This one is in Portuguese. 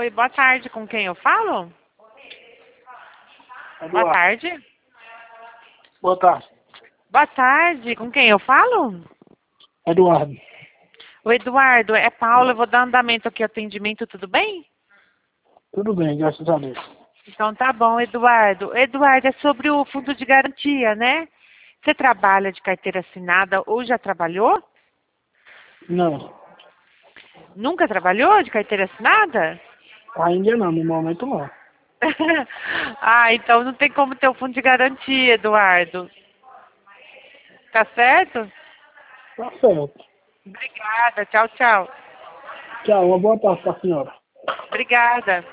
Oi, boa tarde. Com quem eu falo? Boa Eduardo. tarde. Boa tarde. Boa tarde. Com quem eu falo? Eduardo. O Eduardo, é Paula. Eu vou dar andamento aqui ao atendimento, tudo bem? Tudo bem, graças a Deus. Então tá bom, Eduardo. Eduardo, é sobre o fundo de garantia, né? Você trabalha de carteira assinada ou já trabalhou? Não, Nunca trabalhou de carteira assinada? ainda não, no momento não. Ah, então não tem como ter o fundo de garantia, Eduardo. Tá certo? Tá certo. Obrigada. Tchau, tchau. Tchau, uma boa tarde para a senhora. Obrigada.